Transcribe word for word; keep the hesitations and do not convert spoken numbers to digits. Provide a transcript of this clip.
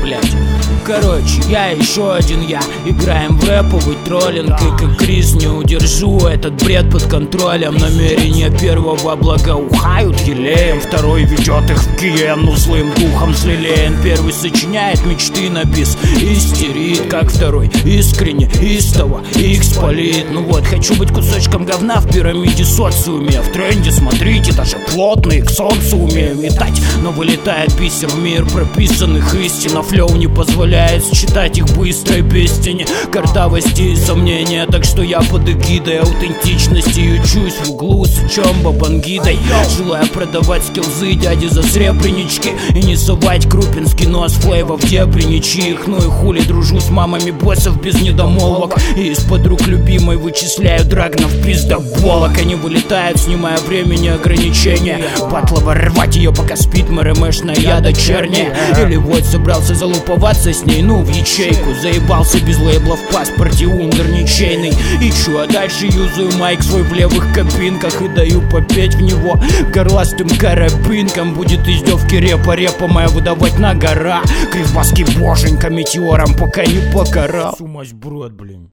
блядь. Короче, я еще один я. Играем в рэповый троллинг, и как Крис не удержу этот бред под контролем. Намерения первого благоухают елеем, второй ведет их в гиену злым духом злелеен. Первый сочиняет мечты на бис, истерит, как второй искренне, истово их спалит. Ну вот, хочу быть кусочком говна в пирамиде социуме. В тренде, смотрите, даже плотные к солнцу умею метать. Но вылетает бисер в мир прописанных истин, а флоу не позволяет считать их быстро и без тени картавости и сомнения. Так что я под эгидой аутентичности ючусь в углу с чомбо бангидой, желая продавать скиллзы дяди за сребренички и не совать крупинский нос флейвов дебреничьих. Ну и хули дружу с мамами боссов без недомолвок, и из-под рук любимой вычисляю драгнов пиздоболок. Они вылетают, снимая времени ограничения. Батлова рвать ее, пока спит МРМшная я дочерняя. Или вот собрался залуповаться с ней, ну в ячейку. Заебался без лейбла в паспорте, умер ничейный. И чё, а дальше юзаю майк свой в левых кабинках и даю попеть в него горластым карабинком. Будет издевки репа-репа моя выдавать на гора. Кривбаски боженька метеором, пока не покарал. Сумась брод, блин.